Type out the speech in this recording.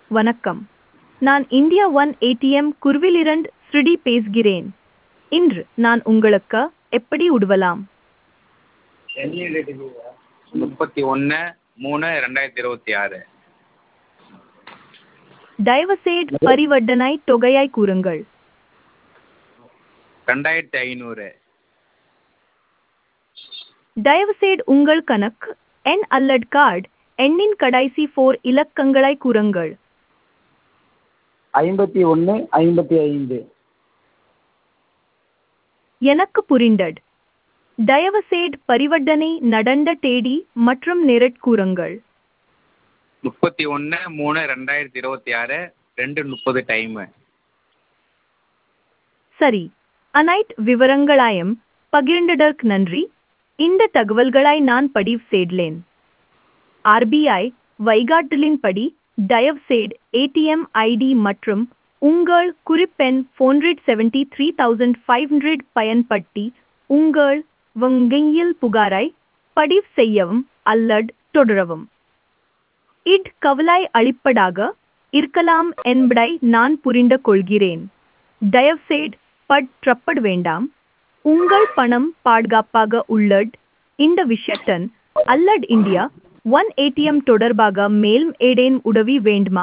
வணக்கம். நான் India one ATM குருவிலிருந்து ஸ்ருதி பேசுகிறேன். இன்று நான் உங்களுக்கு எப்படி உதவலாம்? 31/3/2026. தயவுசெய்து பரிவர்த்தனை தொகையை கூறுங்கள். 2500. தயவுசெய்து உங்கள் கணக்கு எண் அல்லது கார்டு எண்ணின் கடைசி 4 இலக்கங்களை கூறுங்கள். 5155. எனக்கு புரிந்தது. தயவுசெய்து பரிவர்த்தனை நடந்த தேதி மற்றும் நேரம் கூறுங்கள். 31/3/2026 2:30 டைமு. சரி, அனைத்து விவரங்களையும் பகிர்ந்ததற்கு நன்றி. இந்த தகவல்களை நான் பதிவு செய்தேன். ஆர்பிஐ வழிகாட்டலின்படி தயவுசெய்து ஏடிஎம் ஐடி மற்றும் உங்கள் குறிப்பெண் 473,500 பயன்படுத்தி உங்கள் வங்கியில் புகாரை பதிவு செய்யவும் அல்லது தொடரவும். இது கவலை அளிப்பதாக இருக்கலாம் என்பதை நான் புரிந்து கொள்கிறேன். தயவுசெய்து பதற்றப்பட வேண்டாம். உங்கள் பணம் பாதுகாப்பாக உள்ளது. இந்த விஷயத்துடன் அல்லது இந்தியா ஒன் ஏடிஎம் தொடர்பாக மேலும் ஏதேனும் உதவி வேண்டுமா?